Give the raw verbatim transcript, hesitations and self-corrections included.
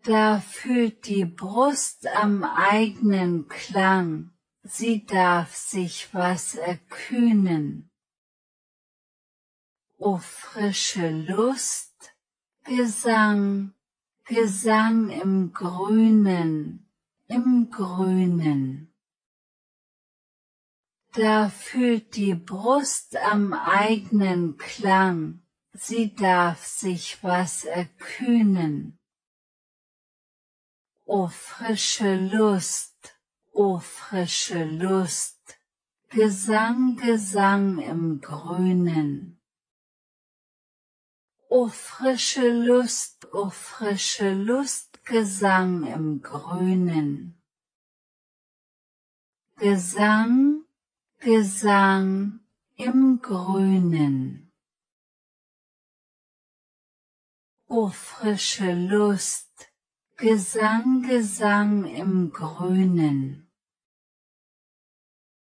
Da fühlt die Brust am eigenen Klang, sie darf sich was erkühnen. O frische Lust, Gesang, Gesang im Grünen, im Grünen. Da fühlt die Brust am eigenen Klang, sie darf sich was erkühnen. O frische Lust, o frische Lust, Gesang, Gesang im Grünen. O frische Lust, o frische Lust, Gesang im Grünen. Gesang, Gesang im Grünen. O frische Lust, Gesang, Gesang im Grünen.